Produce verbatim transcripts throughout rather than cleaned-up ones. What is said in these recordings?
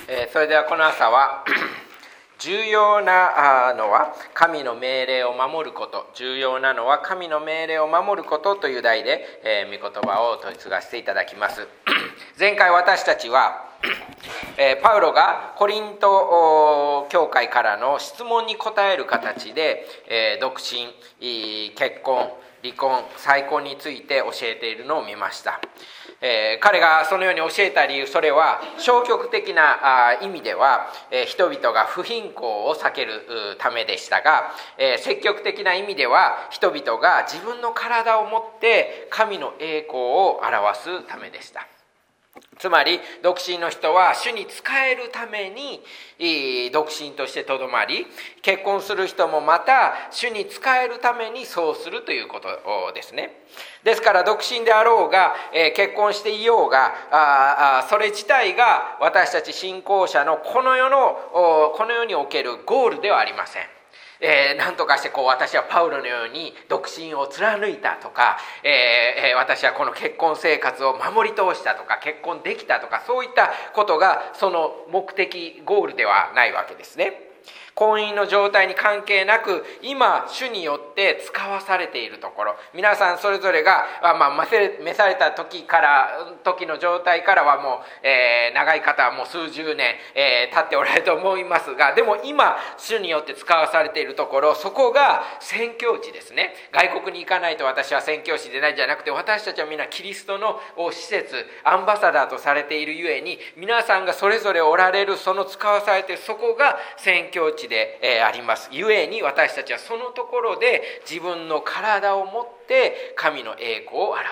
えー、それではこの朝は重要なのは神の命令を守ること、重要なのは神の命令を守ることという題で、えー、御言葉を問い継がせていただきます。前回私たちは、えー、パウロがコリント教会からの質問に答える形で、えー、独身、結婚、離婚、再婚について教えているのを見ました。えー、彼がそのように教えた理由、それは消極的なあ意味では、えー、人々が不貧困を避けるためでしたが、えー、積極的な意味では人々が自分の体をもって神の栄光を表すためでした。つまり独身の人は主に仕えるために独身としてとどまり、結婚する人もまた主に仕えるためにそうするということですね。ですから独身であろうが、えー、結婚していようが、ああそれ自体が私たち信仰者のこの世のこの世におけるゴールではありません。えー、何とかしてこう私はパウロのように独身を貫いたとか、えー、私はこの結婚生活を守り通したとか、結婚できたとか、そういったことがその目的ゴールではないわけですね。婚姻の状態に関係なく、今主によって使わされているところ、皆さんそれぞれが、まあ、召された時から時の状態からはもう、えー、長い方はもう数十年、えー、経っておられると思いますが、でも今主によって使わされているところ、そこが宣教地ですね。外国に行かないと私は宣教師でないじゃなくて、私たちは皆キリストの施設、アンバサダーとされているゆえに、皆さんがそれぞれおられるその使わされているそこが宣教地であります。ゆえに私たちはそのところで自分の体を持って神の栄光を表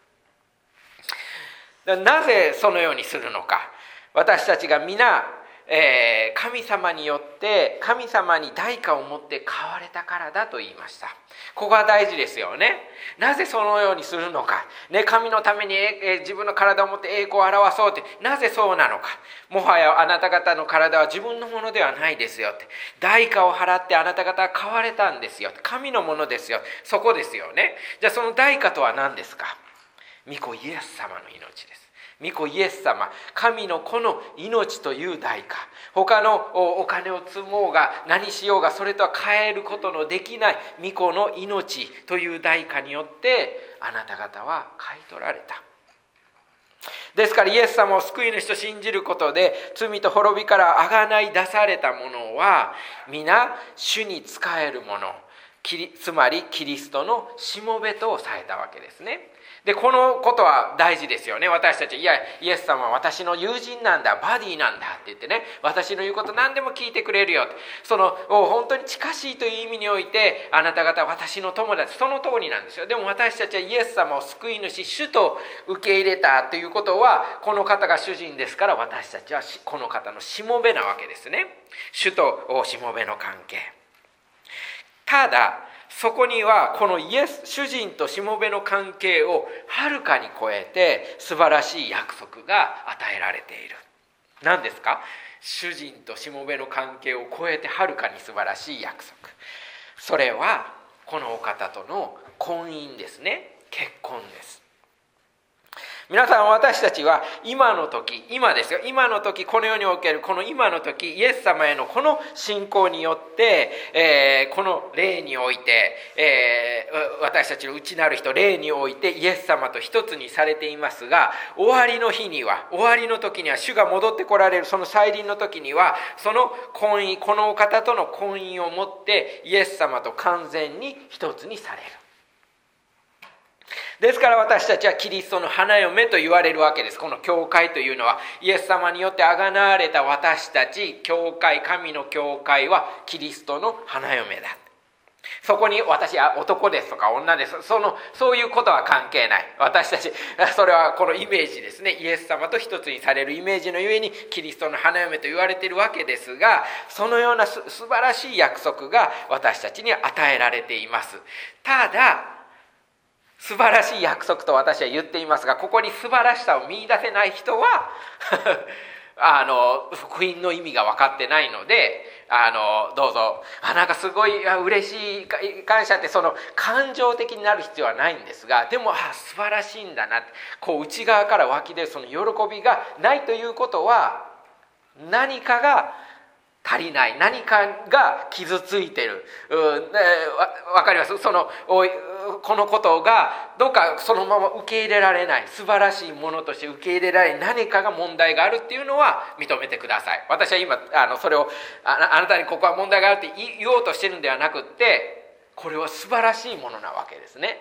す。なぜそのようにするのか。私たちが皆、えー、神様によって神様に代価を持って買われたからだと言いました。ここが大事ですよね。なぜそのようにするのか、ね、神のために、えー、自分の体を持って栄光を表そうって、なぜそうなのか。もはやあなた方の体は自分のものではないですよって、代価を払ってあなた方は買われたんですよ、神のものですよ、そこですよね。じゃあその代価とは何ですか。御子イエス様の命です。御子イエス様、神の子の命という代価、他のお金を積もうが何しようがそれとは変えることのできない御子の命という代価によってあなた方は買い取られた。ですからイエス様を救い主と信じることで罪と滅びからあがない出されたものは皆主に仕えるもの、つまりキリストのしもべとされたわけですね。でこのことは大事ですよね。私たち、いやイエス様は私の友人なんだ、バディなんだって言ってね、私の言うこと何でも聞いてくれるよって、その本当に近しいという意味においてあなた方は私の友達、その通りなんですよ。でも私たちはイエス様を救い主、主と受け入れたということは、この方が主人ですから、私たちはこの方のしもべなわけですね。主としもべの関係。ただそこにはこのイエス、主人としもべの関係をはるかに超えて素晴らしい約束が与えられている。何ですか。主人としもべの関係を超えてはるかに素晴らしい約束。それはこのお方との婚姻ですね。結婚です。皆さん、私たちは今の時、今ですよ、今の時、この世におけるこの今の時、イエス様へのこの信仰によって、えー、この霊において、えー、私たちの内なる人、霊においてイエス様と一つにされていますが、終わりの日には、終わりの時には、主が戻ってこられるその再臨の時には、その婚姻、このお方との婚姻をもってイエス様と完全に一つにされる。ですから私たちはキリストの花嫁と言われるわけです。この教会というのはイエス様によってあがなわれた私たち、教会、神の教会はキリストの花嫁だ。そこに私は男ですとか女です、そのそういうことは関係ない。私たち、それはこのイメージですね。イエス様と一つにされるイメージのゆえにキリストの花嫁と言われているわけですが、そのようなす素晴らしい約束が私たちに与えられています。ただ素晴らしい約束と私は言っていますが、ここに素晴らしさを見出せない人はあの福音の意味が分かってないので、あのどうぞ、あなんかすごい嬉しい感謝って、その感情的になる必要はないんですが、でもあ素晴らしいんだな、こう内側から湧き出るその喜びがないということは、 何かが足りない、何かが傷ついてる、うん、わ, わかります。そのこのことがどうかそのまま受け入れられない、素晴らしいものとして受け入れられない何かが問題があるっていうのは認めてください。私は今あのそれを あ, あなたにここは問題があるって言おうとしてるんではなくって、これは素晴らしいものなわけですね。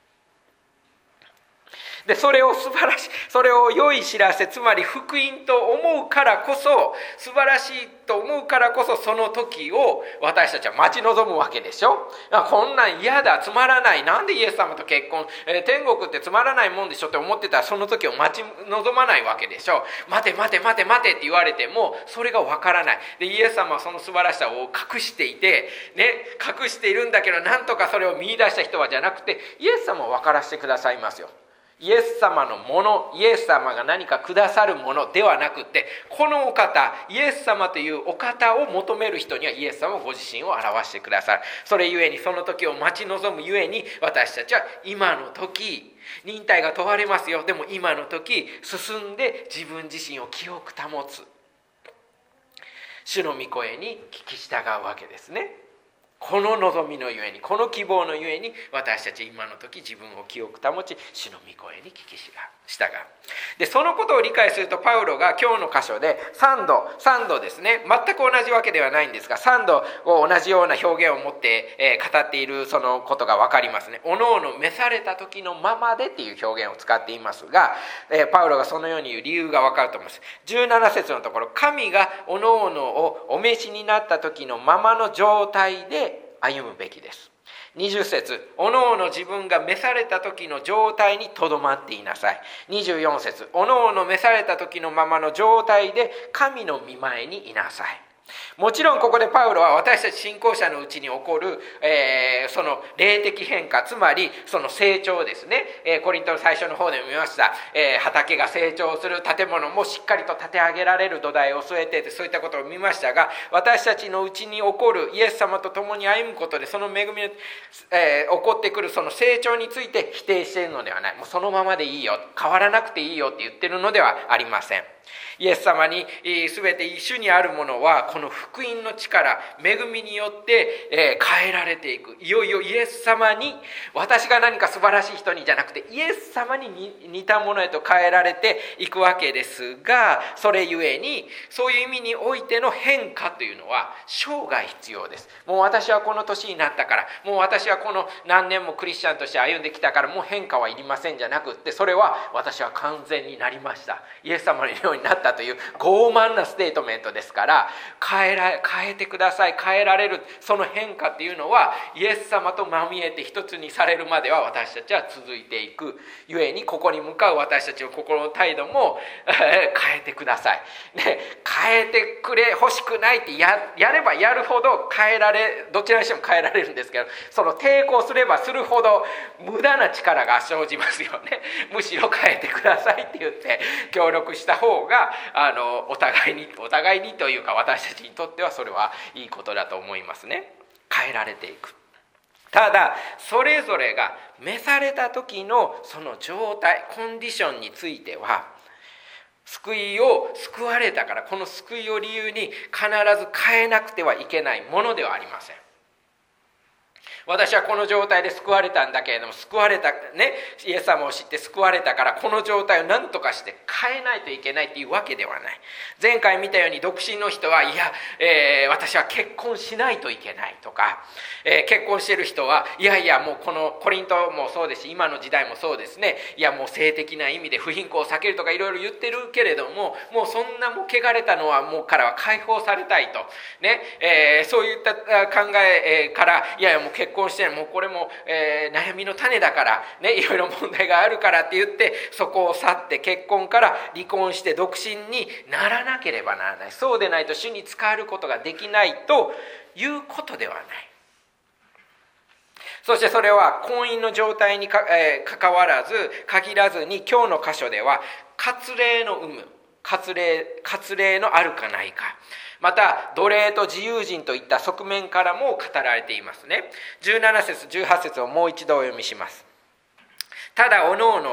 でそれを素晴らしい、それを良い知らせ、つまり福音と思うからこそ、素晴らしいと思うからこそ、その時を私たちは待ち望むわけでしょ。こんなん嫌だ、つまらない、なんでイエス様と結婚、えー、天国ってつまらないもんでしょって思ってたら、その時を待ち望まないわけでしょ。待て待て待て待てって言われてもそれがわからない。でイエス様はその素晴らしさを隠していてね、隠しているんだけど、なんとかそれを見出した人はじゃなくて、イエス様を分からせてくださいますよ。イエス様のもの、イエス様が何かくださるものではなくて、このお方、イエス様というお方を求める人にはイエス様ご自身を表してくださる。それゆえに、その時を待ち望むゆえに、私たちは今の時、忍耐が問われますよ。でも今の時、進んで自分自身を清く保つ、主の御声に聞き従うわけですね。この望みのゆえに、この希望のゆえに、私たち今の時自分を清く保ち、主の御声に聞き従う。でそのことを理解すると、パウロが今日の箇所でさんどさんどですね、全く同じわけではないんですが、さんどを同じような表現を持って、えー、語っているそのことが分かりますね。おのおの召された時のままでっていう表現を使っていますが、えー、パウロがそのように言う理由が分かると思います。じゅうなな節のところ、神がおのおのをお召しになった時のままの状態で歩むべきです。にじゅう節、おのおの自分が召された時の状態にとどまっていなさい。にじゅうよん節、おのおの召された時のままの状態で神の御前にいなさい。もちろんここでパウロは私たち信仰者のうちに起こる、えー、その霊的変化、つまりその成長ですね、えー、コリントの最初の方でも見ました、えー、畑が成長する、建物もしっかりと建て上げられる土台を据えてて、そういったことを見ましたが、私たちのうちに起こるイエス様と共に歩むことで、その恵みの、えー、起こってくるその成長について否定しているのではない。もうそのままでいいよ、変わらなくていいよって言ってるのではありません。イエス様に全て一緒にあるものは、この福音の力、恵みによって変えられていく。いよいよイエス様に、私が何か素晴らしい人にじゃなくて、イエス様に似たものへと変えられていくわけですが、それゆえにそういう意味においての変化というのは生涯必要です。もう私はこの年になったから、もう私はこの何年もクリスチャンとして歩んできたから、もう変化はいりませんじゃなくって、それは私は完全になりました、イエス様のようになったという傲慢なステートメントですから、変えら変えてください、変えられる、その変化っていうのはイエス様とまみえて一つにされるまでは私たちは続いていくゆえに、ここに向かう私たちの心の態度も、えー、変えてください、ね、変えてくれ欲しくないって や, やればやるほど変えられ、どちらにしても変えられるんですけど、その抵抗すればするほど無駄な力が生じますよね。むしろ変えてくださいって言って協力した方が、あのお互いにお互いにというか、私たちにとってはそれはいいことだと思いますね。変えられていく。ただそれぞれが召された時のその状態、コンディションについては、救いを救われたから、この救いを理由に必ず変えなくてはいけないものではありません。私はこの状態で救われたんだけれども、救われたね、イエス様を知って救われたから、この状態を何とかして変えないといけないっていうわけではない。前回見たように、独身の人は、いや、えー、私は結婚しないといけないとか、えー、結婚している人は、いやいや、もうこのコリントもそうですし、今の時代もそうですね、いやもう性的な意味で不貧困を避けるとかいろいろ言ってるけれども、もうそんなもう汚れたのはもうからは解放されたいとね、えー、そういった考えから、いやいやもう結婚してもうこれも、えー、悩みの種だからね、いろいろ問題があるからって言って、そこを去って結婚から離婚して独身にならなければならない。そうでないと主に仕えることができないということではない。そしてそれは婚姻の状態にか、えー、関わらず限らずに、今日の箇所では割礼の有無、割礼、割礼のあるかないか、また奴隷と自由人といった側面からも語られていますね。じゅうなな節じゅうはち節をもう一度お読みします。ただおのおのが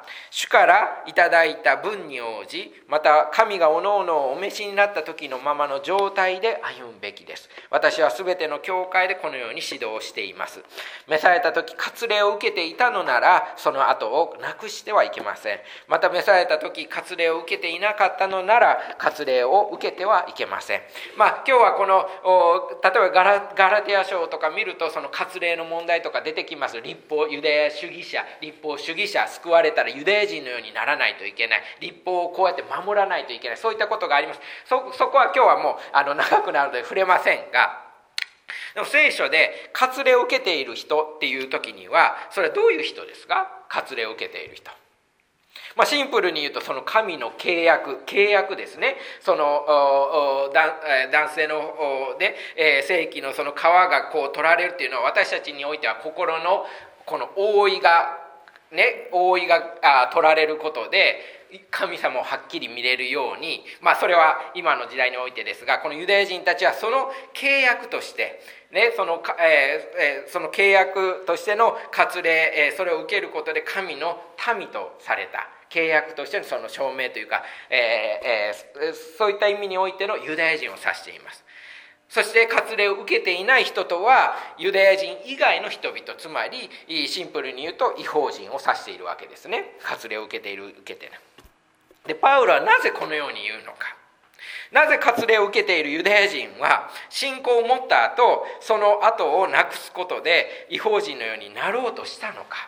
主からいただいた分に応じ、また神がおのおのをお召しになった時のままの状態で歩むべきです。私はすべての教会でこのように指導しています。召された時割礼を受けていたのなら、その後をなくしてはいけません。また召された時割礼を受けていなかったのなら、割礼を受けてはいけません。まあ今日はこの例えばガラ、ガラテヤ書とか見ると、その割礼の問題とか出てきます。立法ユダヤ主義者、立法主義者、救われたらユダヤ人のようにならないといけない、立法をこうやって守らないといけない、そういったことがあります。 そ, そこは今日はもうあの長くなるので触れませんが、でも聖書で割礼を受けている人っていう時には、それはどういう人ですか？割礼を受けている人、まあ、シンプルに言うと、その神の契約契約ですね。その男性ので、えー、正規のその皮がこう取られるっていうのは、私たちにおいては心のこの覆いがね覆いがあ取られることで神様をはっきり見れるように、まあそれは今の時代においてですが、このユダヤ人たちはその契約としてね、その、えー、その契約としての割礼、それを受けることで神の民とされた契約としてのその証明というか、えーえー、そういった意味においてのユダヤ人を指しています。そして割礼を受けていない人とはユダヤ人以外の人々、つまりシンプルに言うと異邦人を指しているわけですね。割礼を受けている受けてない。でパウロはなぜこのように言うのか。なぜ割礼を受けているユダヤ人は信仰を持った後、その後をなくすことで異邦人のようになろうとしたのか。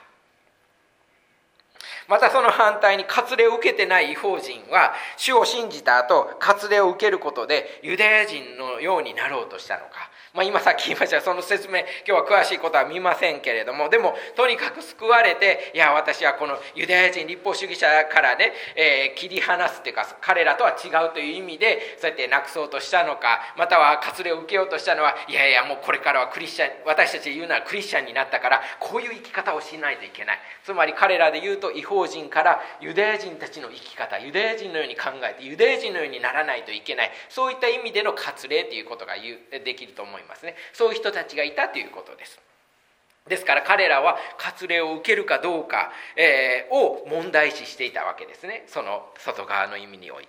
またその反対に割礼を受けてない異邦人は主を信じた後割礼を受けることでユダヤ人のようになろうとしたのか。まあ、今さっき言いましたその説明、今日は詳しいことは見ませんけれども、でもとにかく救われて、いや私はこのユダヤ人立法主義者からね、えー、切り離すっていうか彼らとは違うという意味でそうやってなくそうとしたのか、または割礼を受けようとしたのは、いやいやもうこれからはクリスチャン、私たちで言うならクリスチャンになったからこういう生き方をしないといけない、つまり彼らで言うと異邦人からユダヤ人たちの生き方、ユダヤ人のように考えてユダヤ人のようにならないといけない、そういった意味での割礼ということが言うできると思いますね。そういう人たちがいたということです。ですから彼らは割礼を受けるかどうか、えー、を問題視していたわけですね。その外側の意味において。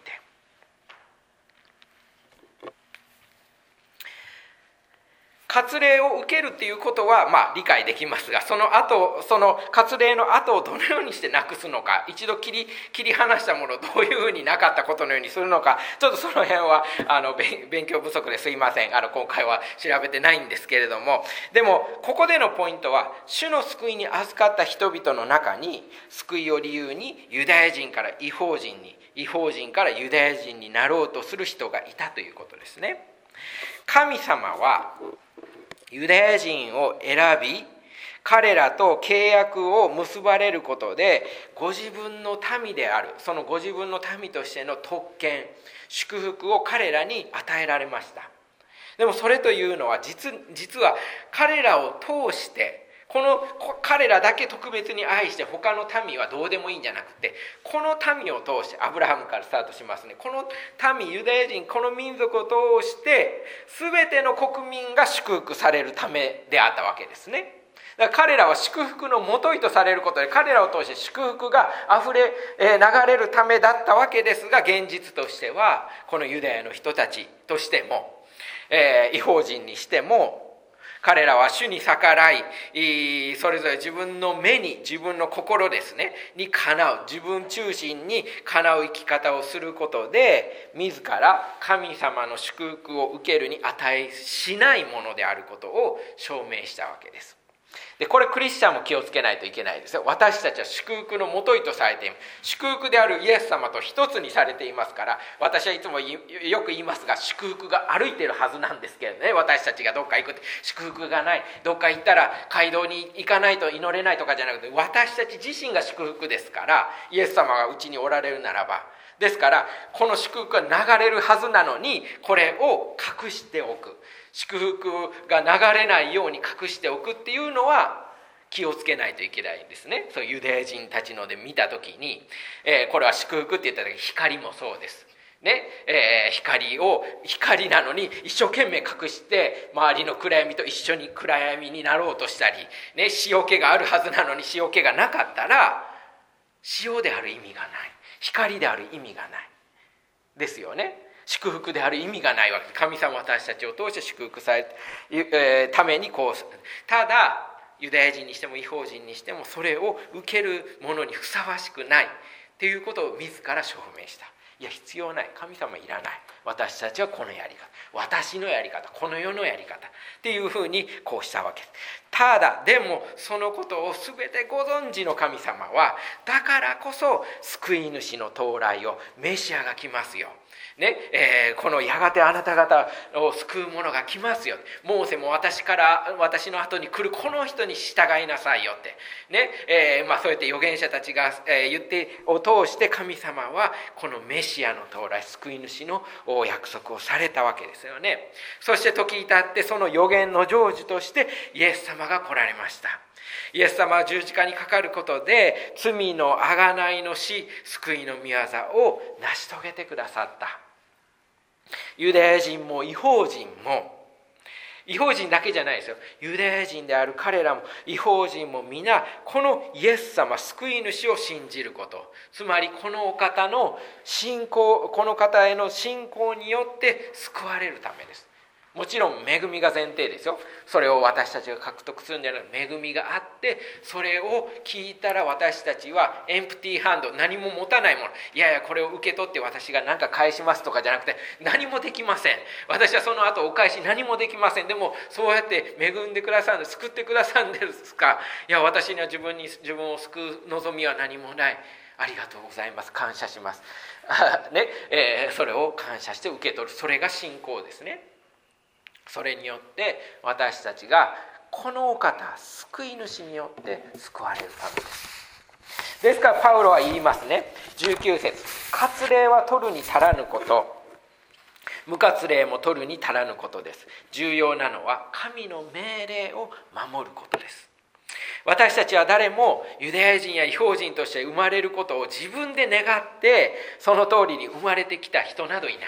割礼を受けるっていうことはまあ理解できますが、その後、その割礼の後をどのようにしてなくすのか、一度切り切り離したものをどういうふうになかったことのようにするのか、ちょっとその辺はあの勉強不足ですいません。あの今回は調べてないんですけれども、でもここでのポイントは、主の救いに預かった人々の中に救いを理由にユダヤ人から異邦人に、異邦人からユダヤ人になろうとする人がいたということですね。神様はユダヤ人を選び、彼らと契約を結ばれることでご自分の民である、そのご自分の民としての特権、祝福を彼らに与えられました。でもそれというのは 実, 実は彼らを通して、この彼らだけ特別に愛して他の民はどうでもいいんじゃなくて、この民を通して、アブラハムからスタートしますね。この民、ユダヤ人、この民族を通して全ての国民が祝福されるためであったわけですね。だから彼らは祝福のもといとされることで、彼らを通して祝福があふれ流れるためだったわけですが、現実としてはこのユダヤの人たちとしても、えー、異邦人にしても、彼らは主に逆らい、それぞれ自分の目に、自分の心ですねにかなう、自分中心にかなう生き方をすることで、自ら神様の祝福を受けるに値しないものであることを証明したわけです。でこれクリスチャンも気をつけないといけないですよ。私たちは祝福のもといとされている、祝福であるイエス様と一つにされていますから、私はいつもよく言いますが、祝福が歩いているはずなんですけれどね。私たちがどっか行くって祝福がない、どっか行ったら街道に行かないと祈れないとかじゃなくて、私たち自身が祝福ですから、イエス様がうちにおられるならば、ですからこの祝福が流れるはずなのに、これを隠しておく、祝福が流れないように隠しておくっていうのは気をつけないといけないんですね。そうユダヤ人たちので見た時に、えー、これは祝福って言った時、光もそうですね、えー、光を光なのに一生懸命隠して周りの暗闇と一緒に暗闇になろうとしたり、ね、塩気があるはずなのに塩気がなかったら塩である意味がない、光である意味がないですよね。祝福である意味がないわけ。神様は私たちを通して祝福される、えー、ためにこう、ただユダヤ人にしても異邦人にしてもそれを受けるものにふさわしくないということを自ら証明した。いや必要ない、神様いらない、私たちはこのやり方、私のやり方、この世のやり方っていうふうにこうしたわけです。ただでもそのことを全てご存知の神様は、だからこそ救い主の到来を、メシアが来ますよね、えー、このやがてあなた方を救う者が来ますよ、モーセも私から私の後に来るこの人に従いなさいよってね、えー、まあそうやって預言者たちが、えー、言ってを通して神様はこのメシアの到来、救い主の約束をされたわけですよね。そして時至ってその預言の成就としてイエス様が来られました。イエス様は十字架にかかることで罪の贖いの死、救いの御業を成し遂げてくださった。ユダヤ人も異邦人も、異邦人だけじゃないですよ、ユダヤ人である彼らも異邦人も皆このイエス様、救い主を信じること、つまりこのお方の信仰、この方への信仰によって救われるためです。もちろん恵みが前提ですよ。それを私たちが獲得するんじゃなくて、恵みがあって、それを聞いたら私たちはエンプティーハンド、何も持たないもの、いやいやこれを受け取って私が何か返しますとかじゃなくて、何もできません。私はその後お返し何もできません。でもそうやって恵んでくださるんです、救ってくださるんですか。いや私には自分に自分を救う望みは何もない。ありがとうございます、感謝しますね、えー、それを感謝して受け取る、それが信仰ですね。それによって私たちがこのお方、救い主によって救われるためです。ですからパウロは言いますね、じゅうきゅう節、割礼は取るに足らぬこと、無割礼も取るに足らぬことです。重要なのは神の命令を守ることです。私たちは誰もユダヤ人や異邦人として生まれることを自分で願ってその通りに生まれてきた人などいない。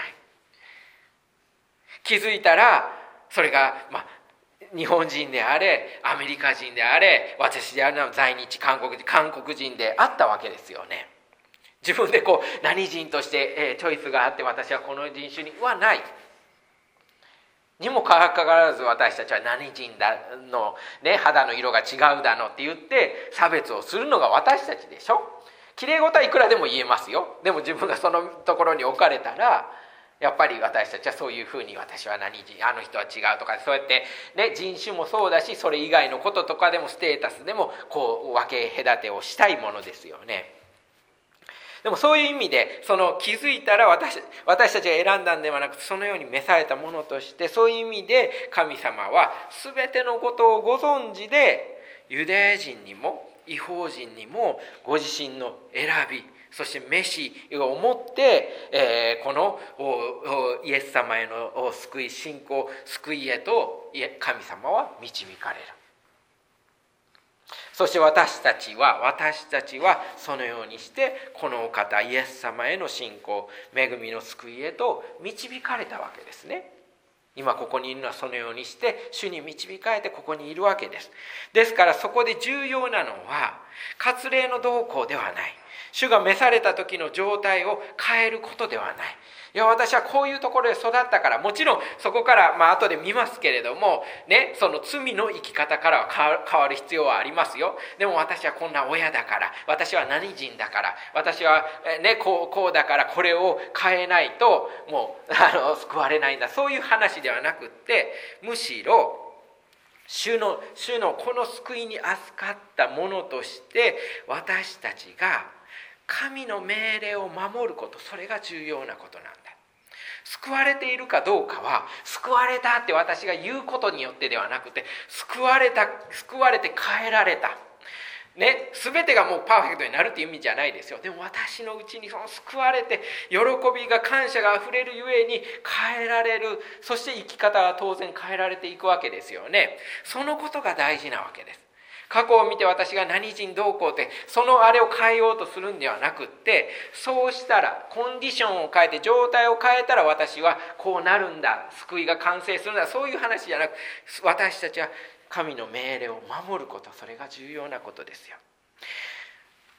気づいたらそれが、まあ、日本人であれ、アメリカ人であれ、私であるのは在日韓国人、韓国人であったわけですよね。自分でこう何人として、えー、チョイスがあって私はこの人種にはないにもかかわらず、私たちは何人だの、ね、肌の色が違うだのって言って差別をするのが私たちでしょ。きれい事はいくらでも言えますよ。でも自分がそのところに置かれたら、やっぱり私たちはそういうふうに、私は何人、あの人は違うとか、そうやって、ね、人種もそうだし、それ以外のこととかでもステータスでもこう分け隔てをしたいものですよね。でもそういう意味で、その気づいたら 私, 私たちが選んだんではなくて、そのように召されたものとして、そういう意味で神様は全てのことをご存知で、ユダヤ人にも異邦人にもご自身の選び、そして召しをもって、えー、このイエス様への救い、信仰、救いへと神様は導かれる。そして私たちは私たちはそのようにしてこのお方イエス様への信仰、恵みの救いへと導かれたわけですね。今ここにいるのはそのようにして主に導かれてここにいるわけです。ですからそこで重要なのは割礼の動向ではない。主が召された時の状態を変えることではない。いや私はこういうところで育ったから、もちろんそこからまあ後で見ますけれどもね、その罪の生き方からは変わる必要はありますよ。でも私はこんな親だから、私は何人だから、私はねこう、こうだからこれを変えないともうあの救われないんだ、そういう話ではなくって、むしろ主の、主のこの救いに預かったものとして私たちが神の命令を守ること、それが重要なことなんだ。救われているかどうかは、救われたって私が言うことによってではなくて、救われた、救われて変えられた。ね、全てがもうパーフェクトになるっていう意味じゃないですよ。でも私のうちにその救われて、喜びが、感謝があふれるゆえに変えられる。そして生き方は当然変えられていくわけですよね。そのことが大事なわけです。過去を見て私が何人どうこうってそのあれを変えようとするんではなくって、そうしたらコンディションを変えて状態を変えたら私はこうなるんだ、救いが完成するんだ、そういう話じゃなく、私たちは神の命令を守ること、それが重要なことですよ。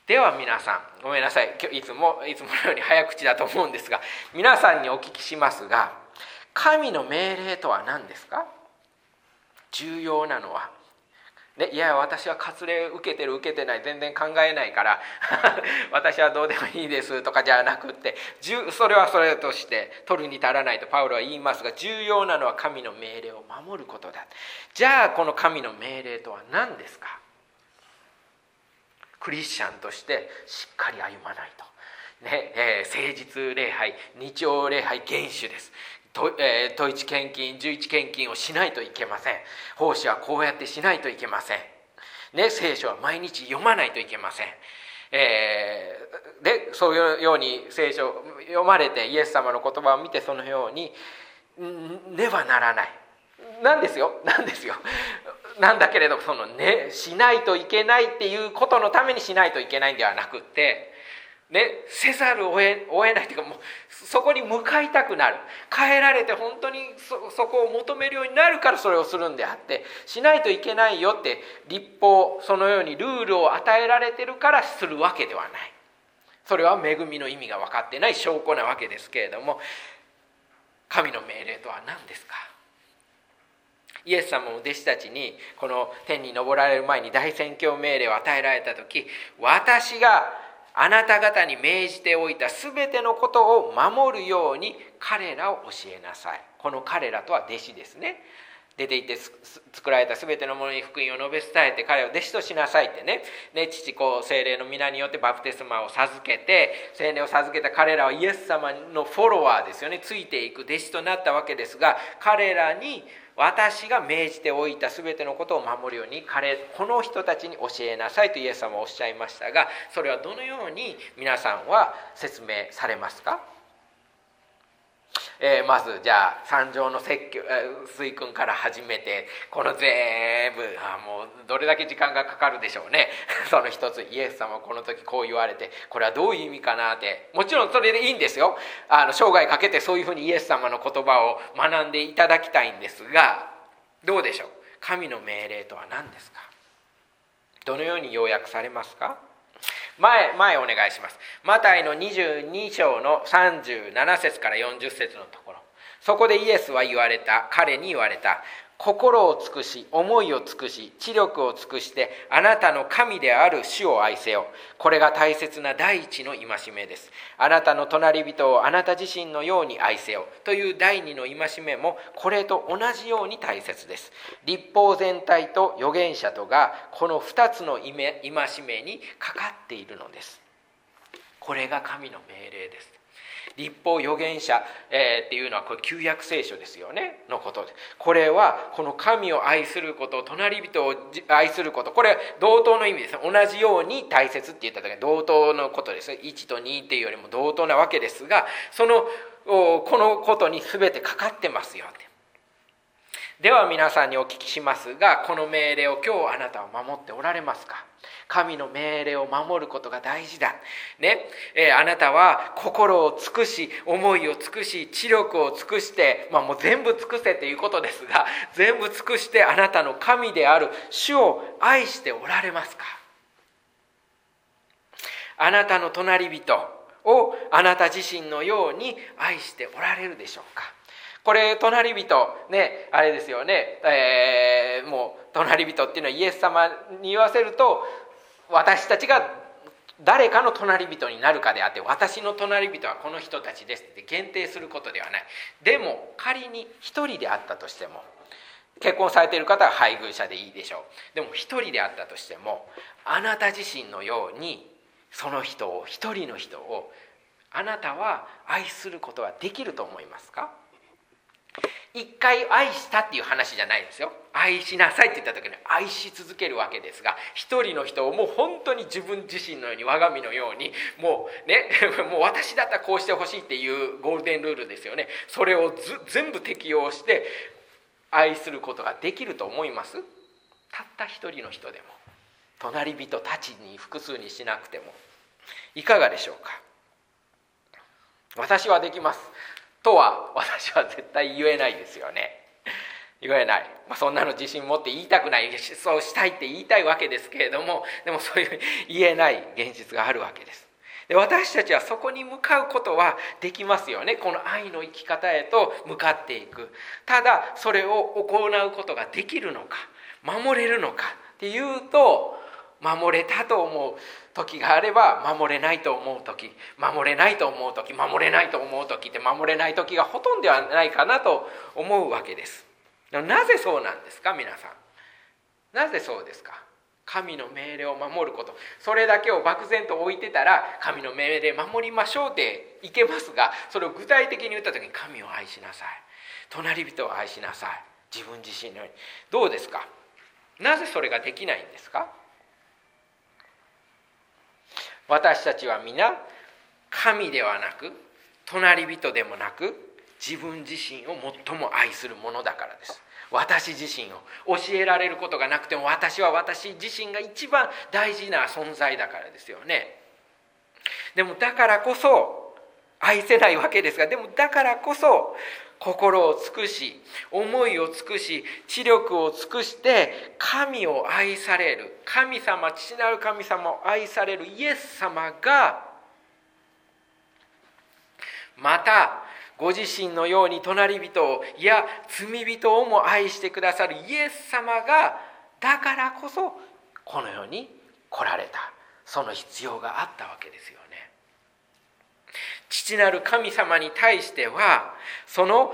では皆さん、ごめんなさい、今日いつもいつものように早口だと思うんですが、皆さんにお聞きしますが、神の命令とは何ですか？重要なのは、ね、いや私は割礼受けてる受けてない全然考えないから私はどうでもいいですとかじゃなくって、それはそれとして取るに足らないとパウロは言いますが、重要なのは神の命令を守ることだ。じゃあこの神の命令とは何ですか？クリスチャンとしてしっかり歩まないと、ねえー、誠実礼拝、日曜礼拝厳守です。と、えー、統一献金、十一献金をしないといけません。奉仕はこうやってしないといけません、ね、聖書は毎日読まないといけません。えー、でそういうように聖書を読まれてイエス様の言葉を見てそのようにねばならないなんですよなんですよなんだけれど、そのねしないといけないっていうことのためにしないといけないんではなくって、ね、せざるを得、を得ないというか、もうそこに向かいたくなる、変えられて本当に そ, そこを求めるようになるからそれをするんであって、しないといけないよって律法、そのようにルールを与えられてるからするわけではない。それは恵みの意味が分かってない証拠なわけですけれども、神の命令とは何ですか？イエス様も弟子たちにこの天に昇られる前に大宣教命令を与えられた時、私があなた方に命じておいたすべてのことを守るように彼らを教えなさい。この彼らとは弟子ですね。出て行って作られたすべてのものに福音を述べ伝えて彼を弟子としなさいってね。で父子聖霊の皆によってバプテスマを授けて、聖霊を授けた彼らはイエス様のフォロワーですよね。ついていく弟子となったわけですが、彼らに私が命じておいたすべてのことを守るように彼この人たちに教えなさいとイエス様はおっしゃいましたが、それはどのように皆さんは説明されますか？えー、まずじゃあ三条の説教、水訓から始めて、この全部あもうどれだけ時間がかかるでしょうねその一つ、イエス様はこの時こう言われて、これはどういう意味かなって、もちろんそれでいいんですよ。あの生涯かけてそういうふうにイエス様の言葉を学んでいただきたいんですが、どうでしょう？神の命令とは何ですか？どのように要約されますか？前、前お願いします。マタイのにじゅうに章のさんじゅうなな節からよんじゅう節のところ、そこでイエスは言われた、彼に言われた。心を尽くし、思いを尽くし、知力を尽くしてあなたの神である主を愛せよ。これが大切な第一の戒めです。あなたの隣人をあなた自身のように愛せよという第二の戒めもこれと同じように大切です。律法全体と預言者とがこの二つの戒めにかかっているのです。これが神の命令です。律法預言者、えー、っていうのはこれ旧約聖書ですよねのことで、これはこの神を愛すること、隣人を愛すること、これ同等の意味です。同じように大切って言った時に同等のことです。いちとにっていうよりも同等なわけですが、そのこのことに全てかかってますよって。では皆さんにお聞きしますが、この命令を今日あなたは守っておられますか？神の命令を守ることが大事だ、ねえー、あなたは心を尽くし、思いを尽くし、知力を尽くして、まあ、もう全部尽くせということですが、全部尽くしてあなたの神である主を愛しておられますか？あなたの隣人をあなた自身のように愛しておられるでしょうか？これ隣人ね、あれですよね、えー、もう隣人っていうのはイエス様に言わせると、私たちが誰かの隣人になるかであって、私の隣人はこの人たちですって限定することではない。でも仮に一人であったとしても、結婚されている方は配偶者でいいでしょう。でも一人であったとしても、あなた自身のようにその人を、一人の人をあなたは愛することはできると思いますか？一回愛したっていう話じゃないですよ。愛しなさいって言った時に愛し続けるわけですが、一人の人をもう本当に自分自身のように、我が身のように、もうねもう私だったらこうしてほしいっていうゴールデンルールですよね。それをず全部適用して愛することができると思います？たった一人の人でも、隣人たちに複数にしなくてもいかがでしょうか？私はできますとは私は絶対言えないですよね。 言えない、まあ、そんなの自信持って言いたくない、そうしたいって言いたいわけですけれども、でもそういう言えない現実があるわけです。で、私たちはそこに向かうことはできますよね。この愛の生き方へと向かっていく。ただそれを行うことができるのか、守れるのかっていうと、守れたと思う時があれば守れないと思う時、守れないと思う時、守れないと思う時って守れない時がほとんどではないかなと思うわけです。なぜそうなんですか、皆さん。なぜそうですか。神の命令を守ること、それだけを漠然と置いてたら、神の命令守りましょうっていけますが、それを具体的に言った時に、神を愛しなさい、隣人を愛しなさい、自分自身のように、どうですか。なぜそれができないんですか。私たちは皆神ではなく、隣人でもなく、自分自身を最も愛するものだからです。私自身を教えられることがなくても、私は私自身が一番大事な存在だからですよね。でもだからこそ愛せないわけですが、でもだからこそ心を尽くし、思いを尽くし、知力を尽くして神を愛される、神様、父なる神様を愛されるイエス様が、またご自身のように隣人を、いや罪人をも愛してくださるイエス様が、だからこそこの世に来られた、その必要があったわけですよね。父なる神様に対しては、その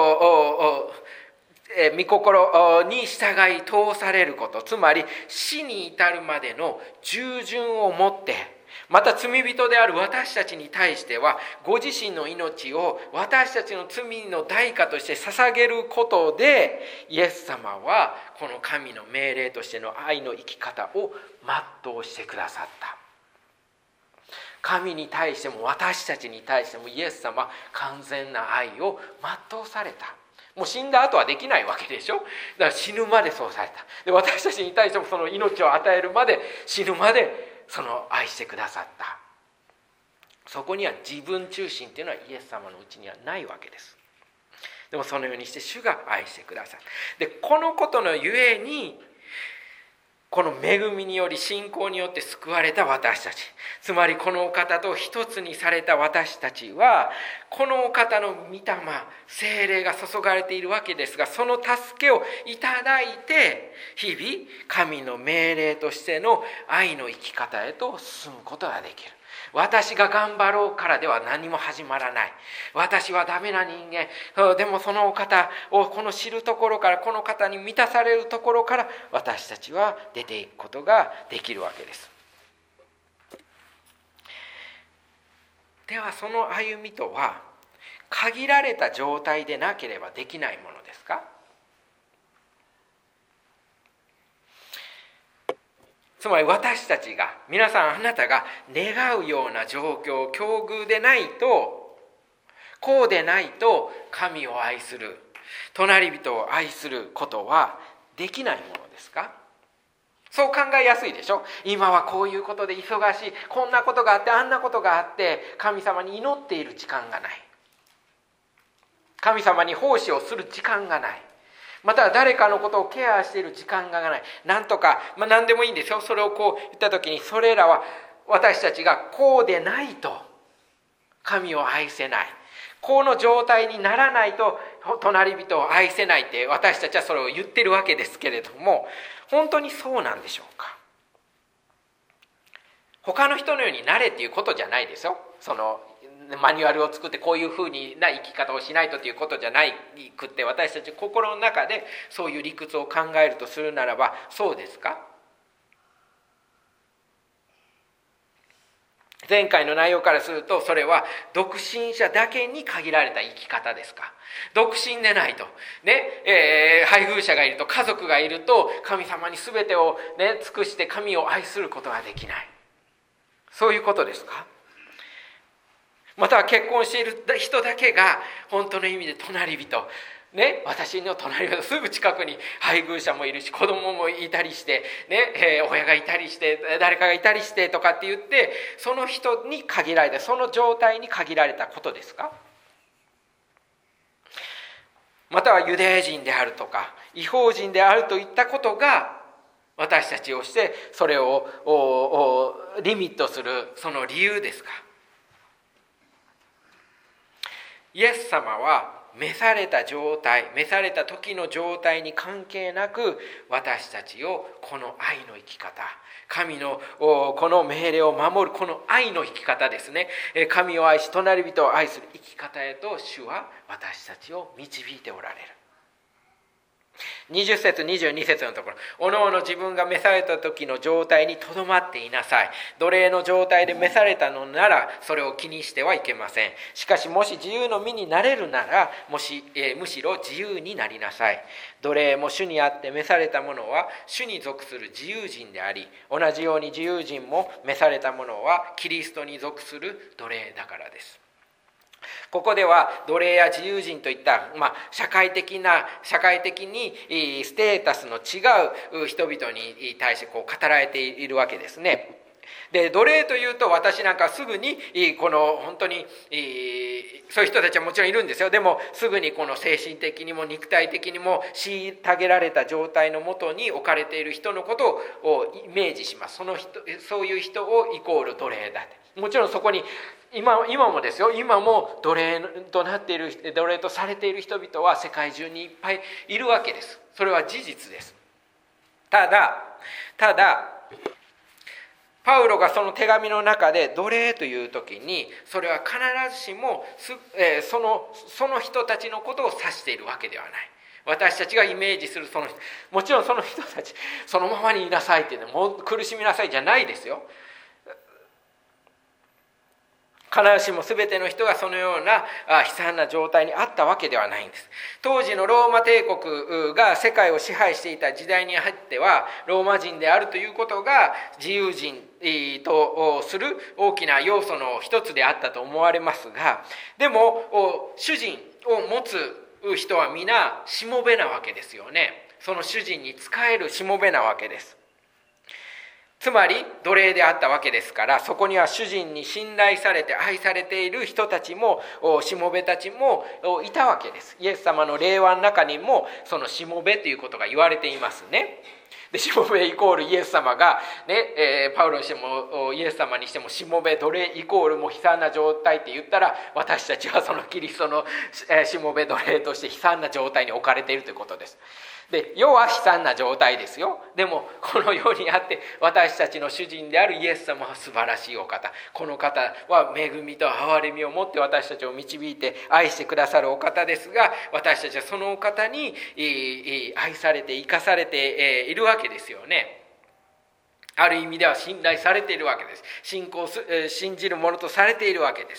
御心に従い通されること、つまり死に至るまでの従順をもって、また罪人である私たちに対しては、ご自身の命を私たちの罪の代価として捧げることで、イエス様はこの神の命令としての愛の生き方を全うしてくださった。神に対しても私たちに対してもイエス様は完全な愛を全うされた。もう死んだ後はできないわけでしょ。だから死ぬまでそうされた。で、私たちに対してもその命を与えるまで、死ぬまでその愛してくださった。そこには自分中心っていうのはイエス様のうちにはないわけです。でもそのようにして主が愛してくださる。で、このことのゆえに、この恵みにより信仰によって救われた私たち、つまりこのお方と一つにされた私たちは、このお方の御霊、聖霊が注がれているわけですが、その助けをいただいて、日々神の命令としての愛の生き方へと進むことができる。私が頑張ろうからでは何も始まらない。私はダメな人間。でもそのお方をこの知るところから、この方に満たされるところから、私たちは出ていくことができるわけです。ではその歩みとは、限られた状態でなければできないものですか？つまり私たちが、皆さんあなたが願うような状況、境遇でないと、こうでないと神を愛する、隣人を愛することはできないものですか？そう考えやすいでしょ。今はこういうことで忙しい、こんなことがあってあんなことがあって、神様に祈っている時間がない、神様に奉仕をする時間がない、または誰かのことをケアしている時間がない。なんとか、まあ、何でもいいんですよ。それをこう言った時に、それらは私たちがこうでないと神を愛せない、この状態にならないと隣人を愛せないって、私たちはそれを言ってるわけですけれども、本当にそうなんでしょうか？他の人のようになれっていうことじゃないですよ。そのマニュアルを作ってこういうふうな生き方をしないとということじゃないくって、私たち心の中でそういう理屈を考えるとするならば、そうですか？前回の内容からすると、それは独身者だけに限られた生き方ですか？独身でないとね、えー、配偶者がいると、家族がいると、神様に全てをね尽くして神を愛することができない、そういうことですか？または結婚している人だけが本当の意味で隣人ね、私の隣のすぐ近くに配偶者もいるし、子供もいたりしてね、えー、親がいたりして、誰かがいたりしてとかって言って、その人に限られた、その状態に限られたことですか？ またはユダヤ人であるとか異邦人であるといったことが私たちをしてそれをリミットするその理由ですか。イエス様は召された状態、召された時の状態に関係なく私たちをこの愛の生き方、神のこの命令を守るこの愛の生き方ですね、神を愛し隣人を愛する生き方へと主は私たちを導いておられる。にじゅっ節にじゅうに節のところ、おのおの自分が召された時の状態にとどまっていなさい。奴隷の状態で召されたのならそれを気にしてはいけません。しかしもし自由の身になれるならもし、えー、むしろ自由になりなさい。奴隷も主にあって召された者は主に属する自由人であり、同じように自由人も召された者はキリストに属する奴隷だからです。ここでは奴隷や自由人といった、まあ、社会的な社会的にステータスの違う人々に対してこう語られているわけですね。で奴隷というと私なんかすぐにこの本当にそういう人たちはもちろんいるんですよ。でもすぐにこの精神的にも肉体的にも虐げられた状態のもとに置かれている人のことをイメージします。その人、そういう人をイコール奴隷だって。もちろんそこに今, 今もですよ今も奴隷となっている奴隷とされている人々は世界中にいっぱいいるわけです。それは事実です。ただただパウロがその手紙の中で奴隷という時にそれは必ずしも そ, えー、そ, のその人たちのことを指しているわけではない。私たちがイメージするその人、もちろんその人たちそのままにいなさいっていうのもう苦しみなさいじゃないですよ。必ずしも全ての人がそのような悲惨な状態にあったわけではないんです。当時のローマ帝国が世界を支配していた時代に入ってはローマ人であるということが自由人とする大きな要素の一つであったと思われますが、でも主人を持つ人は皆しもべなわけですよね。その主人に仕えるしもべなわけです。つまり奴隷であったわけですから、そこには主人に信頼されて愛されている人たちもしもべたちもいたわけです。イエス様の令和の中にもそのしもべということが言われていますね。でしもべイコールイエス様が、ねえー、パウロにしてもイエス様にしてもしもべ奴隷イコールもう悲惨な状態って言ったら、私たちはそのキリストのしもべ奴隷として悲惨な状態に置かれているということです。で世は悲惨な状態ですよ。でもこの世にあって私たちの主人であるイエス様は素晴らしいお方、この方は恵みと憐れみを持って私たちを導いて愛してくださるお方ですが、私たちはそのお方に愛されて生かされているわけですよね。ある意味では信頼されているわけです。信仰信じるものとされているわけです。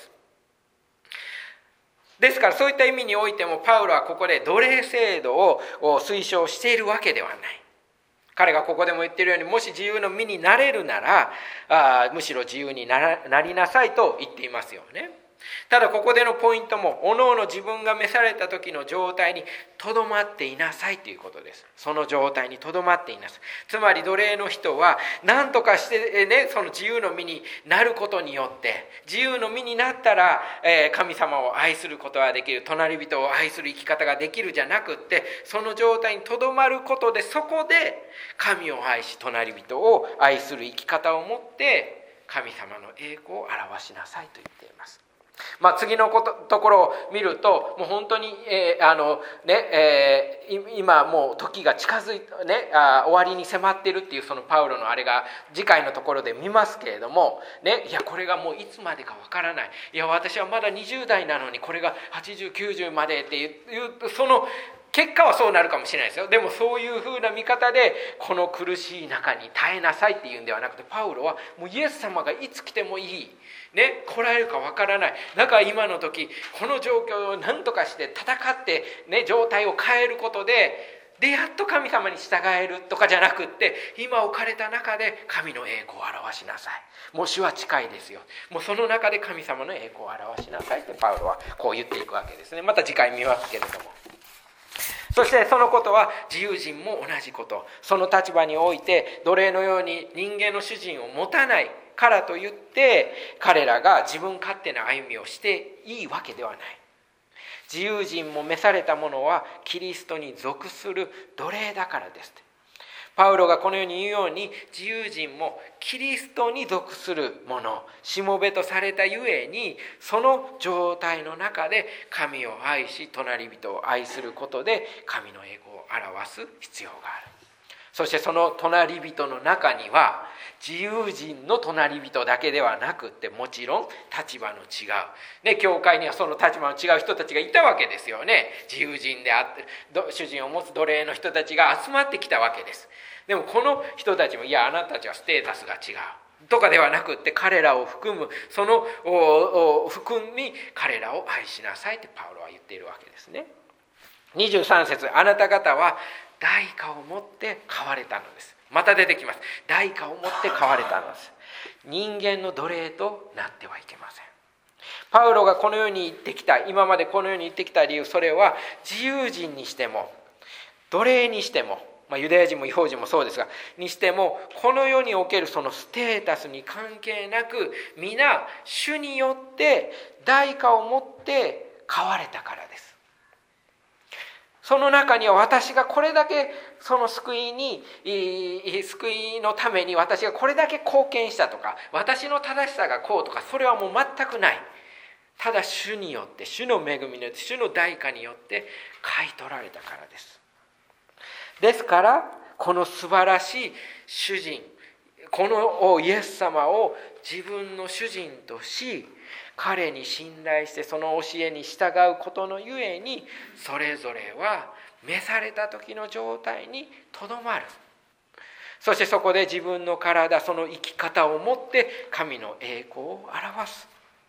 ですからそういった意味においてもパウロはここで奴隷制度を推奨しているわけではない。彼がここでも言っているように、もし自由の身になれるならあむしろ自由になら、なりなさいと言っていますよね。ただここでのポイントも、おのおの自分が召された時の状態にとどまっていなさいということです。その状態にとどまっていなさい。つまり奴隷の人は何とかしてね、その自由の身になることによって、自由の身になったら、えー、神様を愛することができる、隣人を愛する生き方ができるじゃなくって、その状態にとどまることで、そこで神を愛し隣人を愛する生き方を持って神様の栄光を表しなさいと言っています。まあ、次のことところを見ると、もう本当に、えーあのねえー、今もう時が近づいて、ね、あ終わりに迫っているっていうそのパウロのあれが次回のところで見ますけれども、ね、いやこれがもういつまでかわからない、いや私はまだにじゅう代なのにこれがはちじゅう、きゅうじゅうまでっていうその結果はそうなるかもしれないですよ。でもそういうふうな見方でこの苦しい中に耐えなさいっていうんではなくて、パウロはもうイエス様がいつ来てもいい、ね、来られるかわからない、だから今の時この状況を何とかして戦って、ね、状態を変えることででやっと神様に従えるとかじゃなくって、今置かれた中で神の栄光を表しなさい、もう主は近いですよ、もうその中で神様の栄光を表しなさいってパウロはこう言っていくわけですね。また次回見ますけれども、そしてそのことは自由人も同じこと、その立場において奴隷のように人間の主人を持たないからといって彼らが自分勝手な歩みをしていいわけではない。 自由人も召された者はキリストに属する奴隷だからです。パウロがこのように言うように、自由人もキリストに属する者、しもべとされたゆえに、その状態の中で神を愛し隣人を愛することで神の栄光を表す必要がある。そしてその隣人の中には自由人の隣人だけではなくって、もちろん立場の違う、ね、教会にはその立場の違う人たちがいたわけですよね。自由人であって主人を持つ奴隷の人たちが集まってきたわけです。でもこの人たちも、いやあなたたちはステータスが違うとかではなくって、彼らを含むその含み彼らを愛しなさいってパウロは言っているわけですね。にじゅうさん節、あなた方は代価を持って買われたのです。また出てきます。代価を持って買われたのです。人間の奴隷となってはいけません。パウロがこのように言ってきた、今までこのように言ってきた理由、それは自由人にしても奴隷にしても、まあ、ユダヤ人も異邦人もそうですがにしても、この世におけるそのステータスに関係なく、皆主によって代価を持って買われたからです。その中には、私がこれだけその救いに救いのために私がこれだけ貢献したとか、私の正しさがこうとか、それはもう全くない。ただ主によって、主の恵みによって、主の代価によって買い取られたからです。ですからこの素晴らしい主人、このイエス様を自分の主人とし、彼に信頼してその教えに従うことのゆえに、それぞれは召された時の状態にとどまる。そしてそこで自分の体、その生き方をもって神の栄光を表す。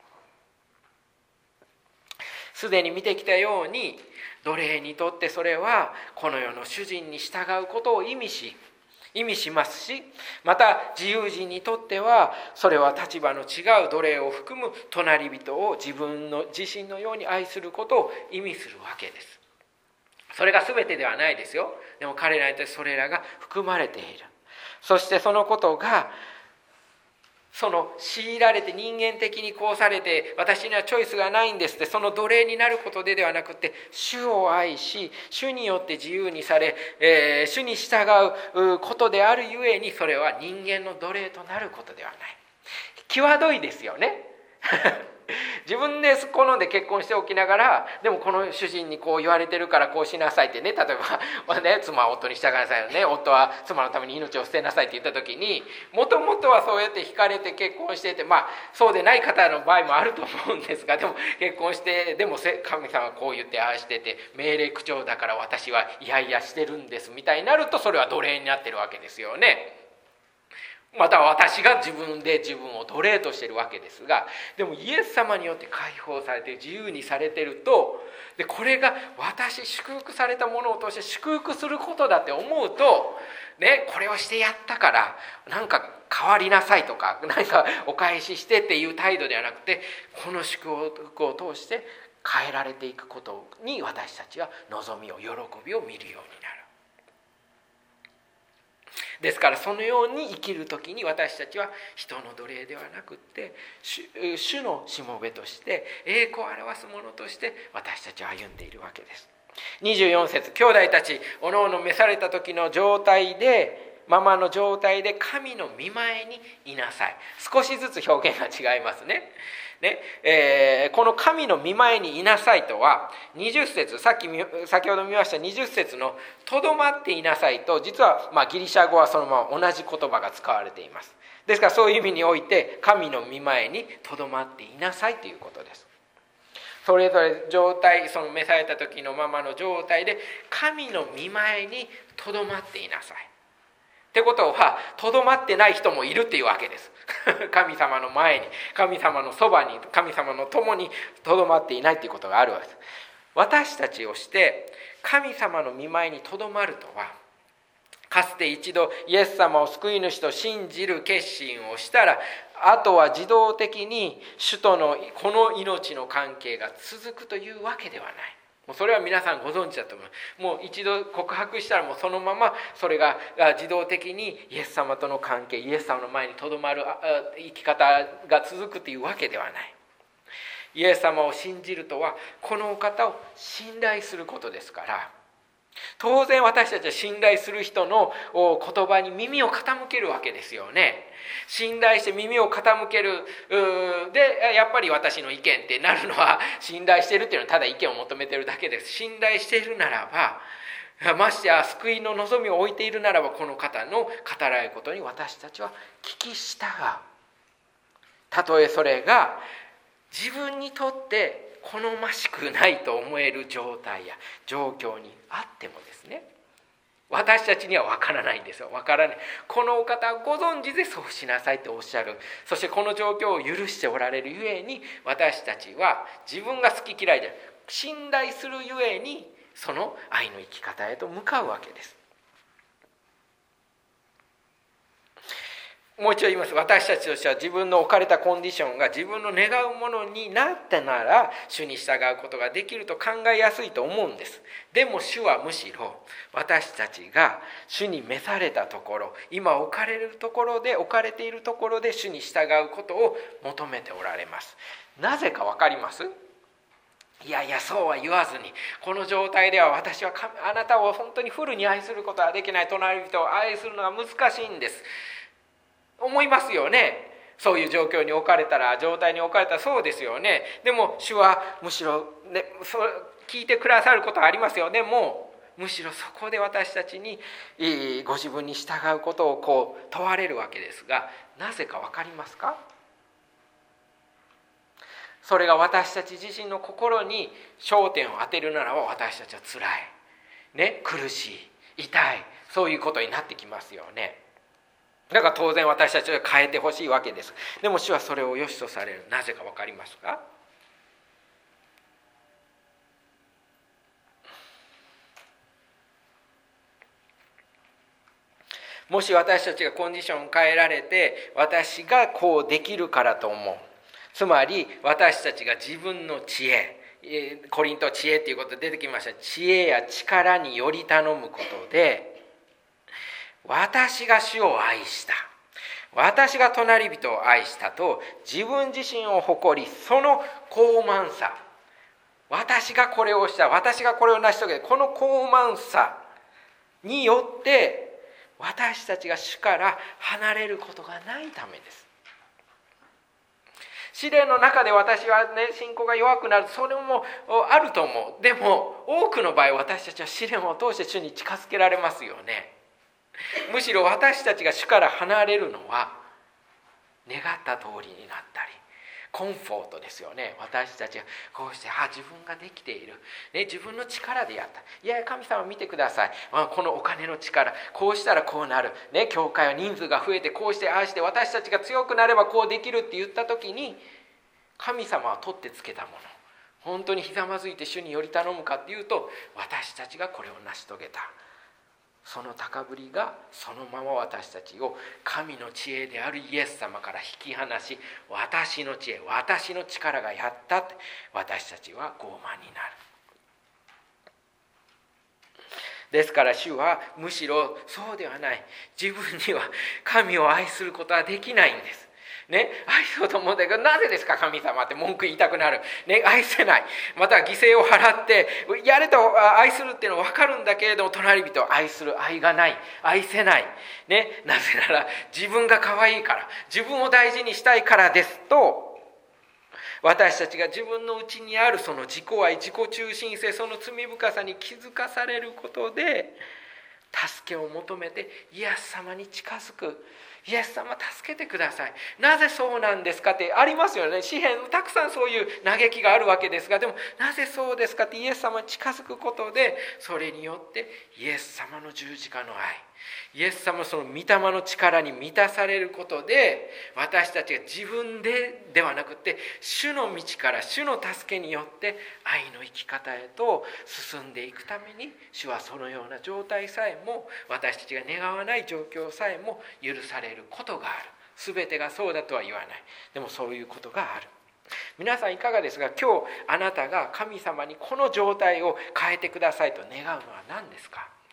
すでに見てきたように、奴隷にとってそれはこの世の主人に従うことを意味し意味しますし、また自由人にとってはそれは立場の違う奴隷を含む隣人を自分の自身のように愛することを意味するわけです。それが全てではないですよ。でも彼らにとってそれらが含まれている。そしてそのことが、その強いられて人間的にこうされて私にはチョイスがないんですって、その奴隷になることでではなくて、主を愛し主によって自由にされ、えー、主に従うことであるゆえに、それは人間の奴隷となることではない。際どいですよね。自分で好んで結婚しておきながら、でもこの主人にこう言われてるからこうしなさいってね、例えば、まあね、妻は夫に従いなさいよね、夫は妻のために命を捨てなさいって言った時に、もともとはそうやって惹かれて結婚してて、まあそうでない方の場合もあると思うんですが、でも結婚して、でも神様はこう言ってああしてて、命令口調だから私はいやいやしてるんですみたいになると、それは奴隷になってるわけですよね。また私が自分で自分を奴隷としているわけですが、でもイエス様によって解放されて自由にされていると、でこれが私祝福されたものを通して祝福することだって思うと、ね、これをしてやったからなんか変わりなさいとか、なんかお返ししてっていう態度ではなくて、この祝福を通して変えられていくことに私たちは望みを、喜びを見るようになる。ですからそのように生きるときに、私たちは人の奴隷ではなくって 主, 主のしもべとして栄光を表すものとして私たちは歩んでいるわけです。にじゅうよん節、兄弟たちおのおの召された時の状態でままの状態で神の御前にいなさい。少しずつ表現が違いますね。ねえー、この神の御前にいなさいとはにじゅっ節、さっき先ほど見ましたにじゅっ節のとどまっていなさいと、実はまあギリシャ語はそのまま同じ言葉が使われています。ですからそういう意味において神の御前にとどまっていなさいということです。それぞれ状態、その召された時のままの状態で神の御前にとどまっていなさいってことは、とどまってない人もいるっていうわけです。神様の前に、神様のそばに、神様の共にとどまっていないっていうことがあるわけです。私たちをして神様の御前にとどまるとは、かつて一度イエス様を救い主と信じる決心をしたら、あとは自動的に主とのこの命の関係が続くというわけではない。もうそれは皆さんご存知だと思います。もう一度告白したらもうそのままそれが自動的にイエス様との関係、イエス様の前にとどまる生き方が続くというわけではない。 イエス様を信じるとはこのお方を信頼することですから、当然私たちは信頼する人の言葉に耳を傾けるわけですよね。信頼して耳を傾けるで、やっぱり私の意見ってなるのは、信頼しているっていうのはただ意見を求めているだけです。信頼しているならば、ましてや救いの望みを置いているならば、この方の語られることに私たちは聞き従う。たとえそれが自分にとって好ましくないと思える状態や状況にあってもですね、私たちには分からないんですよ。分からない。このお方はご存知でそうしなさいとおっしゃる。そしてこの状況を許しておられるゆえに、私たちは自分が好き嫌いで信頼するゆえに、その愛の生き方へと向かうわけです。もう一度言います。私たちとしては自分の置かれたコンディションが自分の願うものになったなら、主に従うことができると考えやすいと思うんです。でも主はむしろ私たちが主に召されたところ、今置かれるところで置かれているところで主に従うことを求めておられます。なぜか分かります？いやいや、そうは言わずに、この状態では私はあなたを本当にフルに愛することはできない。隣人を愛するのが難しいんです。思いますよね。そういう状況に置かれたら、状態に置かれたらそうですよね。でも主はむしろ、ね、そ聞いてくださることはありますよ。でもむしろそこで私たちにご自分に従うことをこう問われるわけですが、なぜか分かりますか？それが私たち自身の心に焦点を当てるならば、私たちは辛い、ね、苦しい、痛い、そういうことになってきますよね。だから当然私たちは変えてほしいわけです。でも主はそれを良しとされる。なぜか分かりますか？もし私たちがコンディションを変えられて、私がこうできるからと思う。つまり私たちが自分の知恵、コリント知恵ということで出てきました。知恵や力により頼むことで、私が主を愛した、私が隣人を愛したと自分自身を誇り、その高慢さ、私がこれをした、私がこれを成し遂げた、この高慢さによって私たちが主から離れることがないためです。試練の中で私はね、信仰が弱くなる、それもあると思う。でも多くの場合、私たちは試練を通して主に近づけられますよね。むしろ私たちが主から離れるのは願った通りになったり、コンフォートですよね。私たちがこうして、あ、自分ができている、ね、自分の力でやった。いや、神様見てください、このお金の力、こうしたらこうなる、ね、教会は人数が増えて、こうしてああして、私たちが強くなればこうできるって言った時に、神様は取ってつけたもの、本当にひざまずいて主により頼むかっていうと、私たちがこれを成し遂げた。その高ぶりがそのまま私たちを神の知恵であるイエス様から引き離し、私の知恵、私の力がやったって私たちは傲慢になる。ですから主はむしろそうではない。自分には神を愛することはできないんです。ね、愛そうと思うんだけど、なぜですか神様って文句言いたくなる、ね、愛せない、また犠牲を払ってやれと愛するっていうのは分かるんだけれども、隣人を愛する愛がない、愛せない、ね、なぜなら自分が可愛いから、自分を大事にしたいからですと、私たちが自分の内にあるその自己愛、自己中心性、その罪深さに気づかされることで助けを求めてイエス様に近づく。イエス様助けてください。なぜそうなんですかってありますよね。詩篇たくさんそういう嘆きがあるわけですが、でもなぜそうですかってイエス様に近づくことで、それによってイエス様の十字架の愛、イエス様のその御霊の力に満たされることで、私たちが自分でではなくて主の道から主の助けによって愛の生き方へと進んでいくために、主はそのような状態さえも、私たちが願わない状況さえも許されることがある。全てがそうだとは言わない。でもそういうことがある。皆さんいかがですか？今日あなたが神様にこの状態を変えてくださいと願うのは何ですか？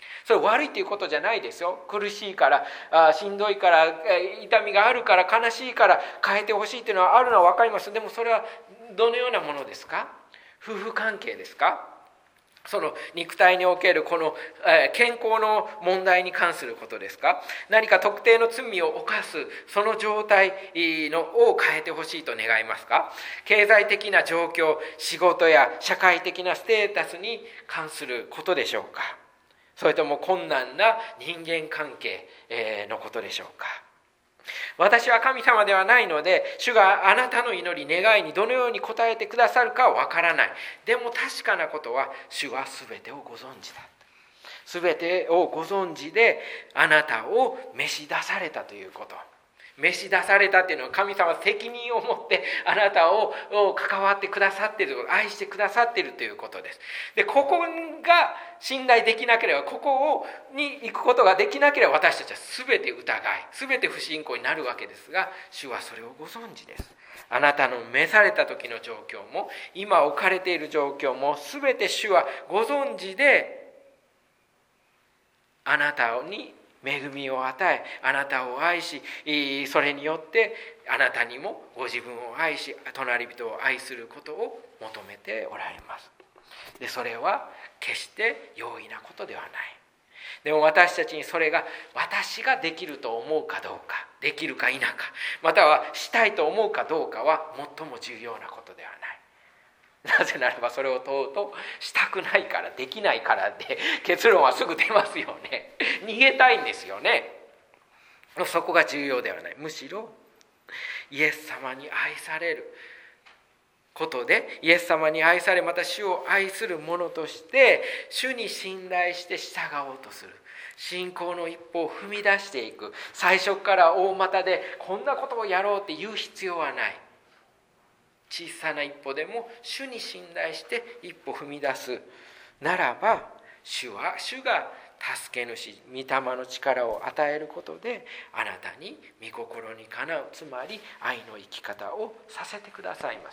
それ悪いということじゃないですよ。苦しいからあしんどいから痛みがあるから悲しいから変えてほしいというのはあるのは分かります。でもそれはどのようなものですか？夫婦関係ですか？その肉体におけるこの健康の問題に関することですか？何か特定の罪を犯すその状態のを変えてほしいと願いますか？経済的な状況、仕事や社会的なステータスに関することでしょうか？それとも困難な人間関係のことでしょうか？私は神様ではないので、主があなたの祈り、願いにどのように応えてくださるかはわからない。でも確かなことは、主はすべてをご存知だ。すべてをご存知であなたを召し出されたということ。召し出されたというのは、神様は責任を持ってあなたを関わってくださっている、愛してくださっているということです。で、ここが信頼できなければ、ここに行くことができなければ、私たちは全て疑い、全て不信仰になるわけですが、主はそれをご存知です。あなたの召された時の状況も、今置かれている状況も、全て主はご存知で、あなたに恵みを与え、あなたを愛し、それによってあなたにもご自分を愛し、隣人を愛することを求めておられます。で、それは決して容易なことではない。でも私たちにそれが私ができると思うかどうか、できるか否か、またはしたいと思うかどうかは最も重要なことではない。なぜならばそれを問うと、したくないからできないからで結論はすぐ出ますよね。逃げたいんですよね。そこが重要ではない。むしろイエス様に愛されることで、イエス様に愛され、また主を愛する者として主に信頼して従おうとする、信仰の一歩を踏み出していく。最初から大股でこんなことをやろうって言う必要はない。小さな一歩でも主に信頼して一歩踏み出すならば、主は主が助け主、御霊の力を与えることであなたに御心にかなう、つまり愛の生き方をさせてくださいます。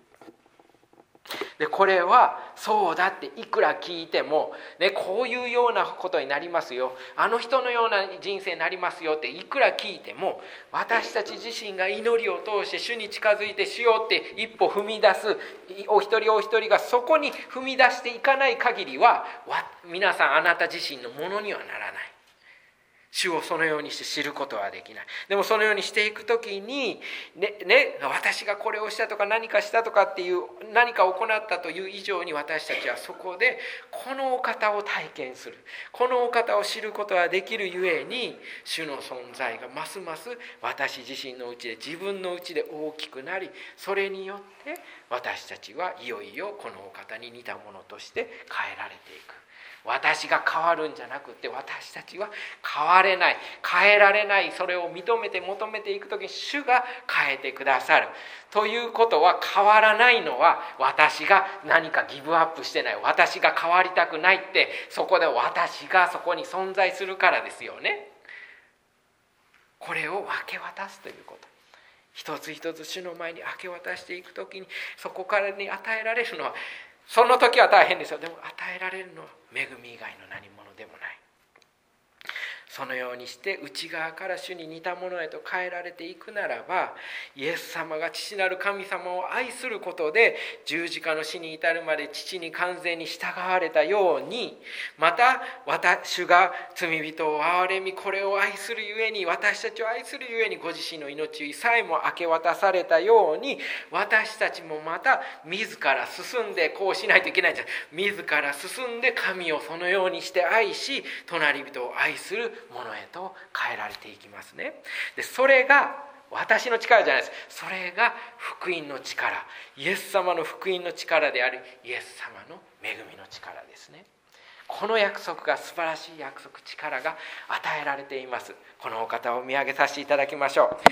で、これはそうだっていくら聞いても、ね、こういうようなことになりますよ、あの人のような人生になりますよっていくら聞いても、私たち自身が祈りを通して主に近づいてしようって一歩踏み出す、お一人お一人がそこに踏み出していかない限りは、皆さんあなた自身のものにはならない。主をそのようにして知ることはできない。でもそのようにしていくときに、ねね、私がこれをしたとか何かしたとかっていう、何か行ったという以上に、私たちはそこでこのお方を体験する、このお方を知ることができるゆえに、主の存在がますます私自身のうちで、自分のうちで大きくなり、それによって私たちはいよいよこのお方に似たものとして変えられていく。私が変わるんじゃなくて、私たちは変われない、変えられない、それを認めて求めていくときに主が変えてくださるということは、変わらないのは私が何かギブアップしてない、私が変わりたくないって、そこで私がそこに存在するからですよね。これを分け渡すということ、一つ一つ主の前に明け渡していくときに、そこからに与えられるのは、その時は大変ですよ。でも与えられるのは恵み以外の何者でもない。そのようにして内側から主に似たものへと変えられていくならば、イエス様が父なる神様を愛することで十字架の死に至るまで父に完全に従われたように、また私が罪人を憐れみ、これを愛するゆえに、私たちを愛するゆえにご自身の命さえも明け渡されたように、私たちもまた自ら進んで、こうしないといけないんじゃない、自ら進んで神をそのようにして愛し、隣人を愛するものへと変えられていきますね。で、それが私の力じゃないです。それが福音の力、イエス様の福音の力であり、イエス様の恵みの力ですね。この約束が素晴らしい約束、力が与えられています。このお方を見上げさせていただきましょう。